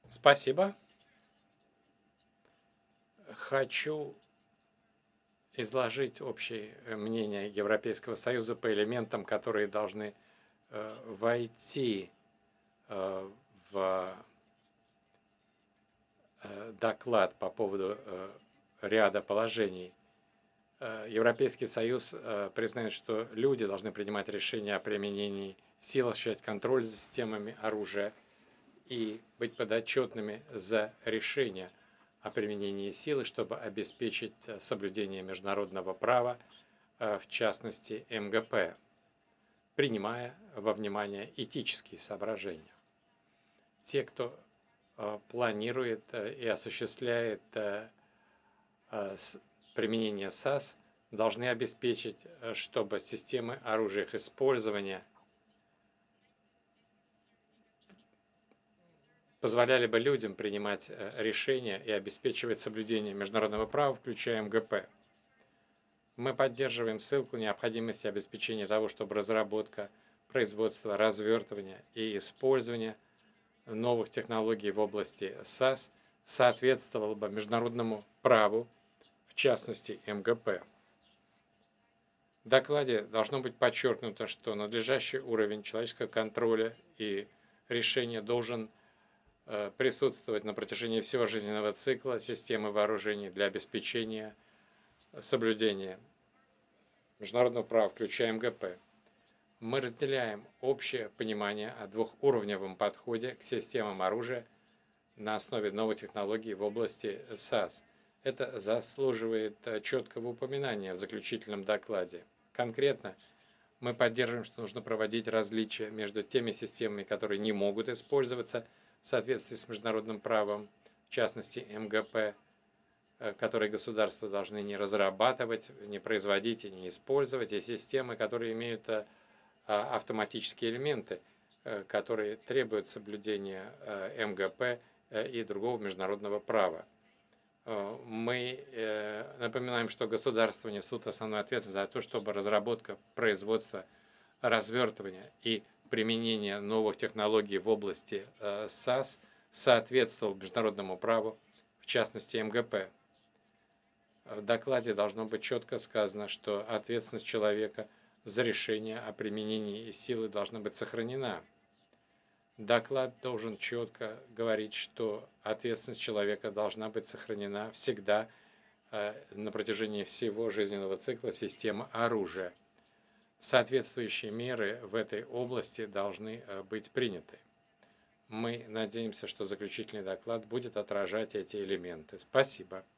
Спасибо. Хочу изложить общее мнение Европейского Союза по элементам, которые должны войти в доклад по поводу ряда положений. Европейский Союз признает, что люди должны принимать решения о применении сил, осуществлять контроль за системами оружия и быть подотчетными за решения о применении силы, чтобы обеспечить соблюдение международного права, в частности МГП, принимая во внимание этические соображения. Те, кто планирует и осуществляет применение САС, должны обеспечить, чтобы системы оружия их использования позволяли бы людям принимать решения и обеспечивать соблюдение международного права, включая МГП. Мы поддерживаем ссылку необходимости обеспечения того, чтобы разработка, производство, развертывание и использование новых технологий в области САС соответствовало бы международному праву, в частности МГП. В докладе должно быть подчеркнуто, что надлежащий уровень человеческого контроля и решения должен присутствовать на протяжении всего жизненного цикла системы вооружений для обеспечения соблюдения международного права, включая МГП. Мы разделяем общее понимание о двухуровневом подходе к системам оружия на основе новой технологии в области САС. Это заслуживает четкого упоминания в заключительном докладе. Конкретно мы поддерживаем, что нужно проводить различия между теми системами, которые не могут использоваться в соответствии с международным правом, в частности МГП, которые государства должны не разрабатывать, не производить и не использовать, и системы, которые имеют автоматические элементы, которые требуют соблюдения МГП и другого международного права. Мы напоминаем, что государства несут основную ответственность за то, чтобы разработка, производство, развертывание и применение новых технологий в области САС соответствовал международному праву, в частности МГП. В докладе должно быть четко сказано, что ответственность человека за решение о применении силы должна быть сохранена. Доклад должен четко говорить, что ответственность человека должна быть сохранена всегда на протяжении всего жизненного цикла системы оружия. Соответствующие меры в этой области должны быть приняты. Мы надеемся, что заключительный доклад будет отражать эти элементы. Спасибо.